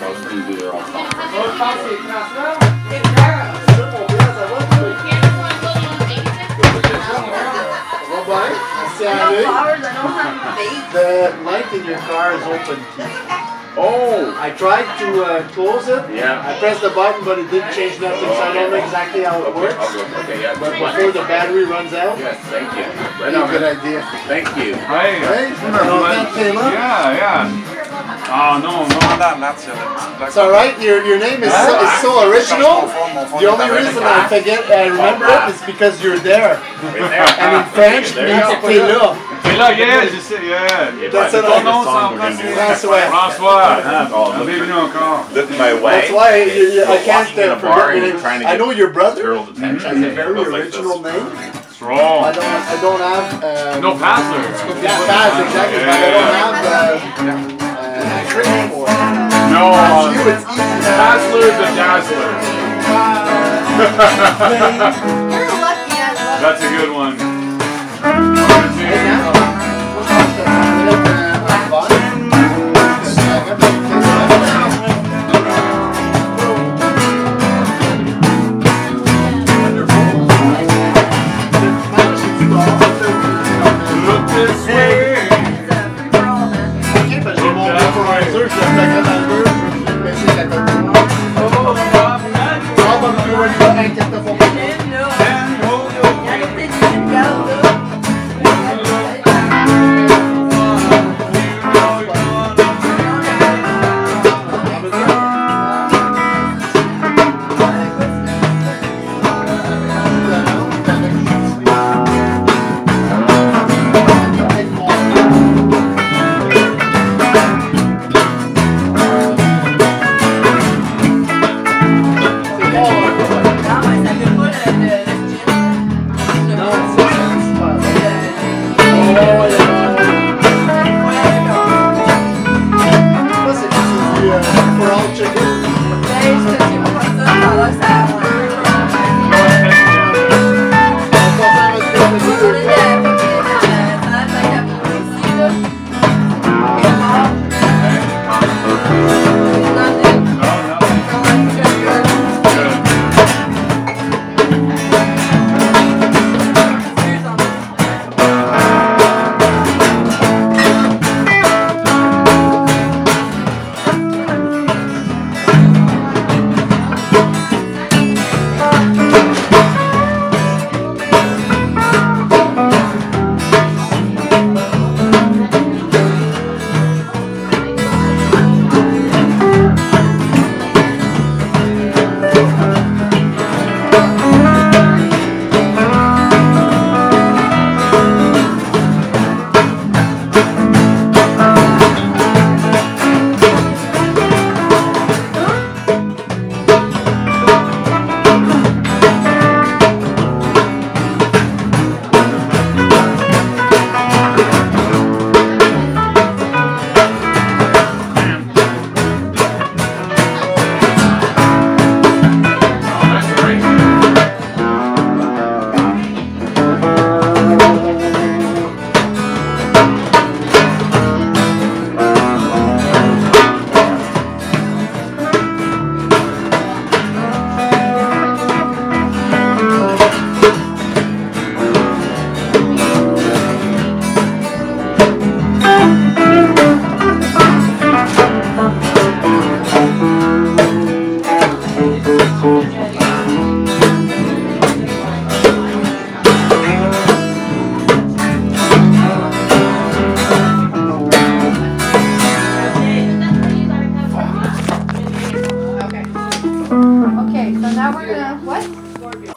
was going to do their own song. The light in your car is open. Oh! I tried to close it. Yeah. I pressed the button, but it didn't change nothing, so I don't know exactly how it works. Okay, yeah. But before the battery runs out. Yes, thank you. Right Pretty on, good idea. Thank you. Hey. Hey, Yeah, yeah. Oh non, non andarsene. It's alright, your name is so original. The only reason I remember it is because you're there. And in French, it means t'es là. T'es là, yeah, je sais, yeah. That's it. Ton nom, c'est en français. François. Bienvenue encore. Look my way. That's why I can't forget your name. Trying to I know your brother. girl's attention. Has a very original name. Strong. I don't have. No, Passler. Yeah, Paz, exactly. But I don't have. Trick for it. No, You, it's easy. Passler the Dazzler. You're lucky I love That's a good one. Hey, now. Look this way. Okay, so now we're gonna, what?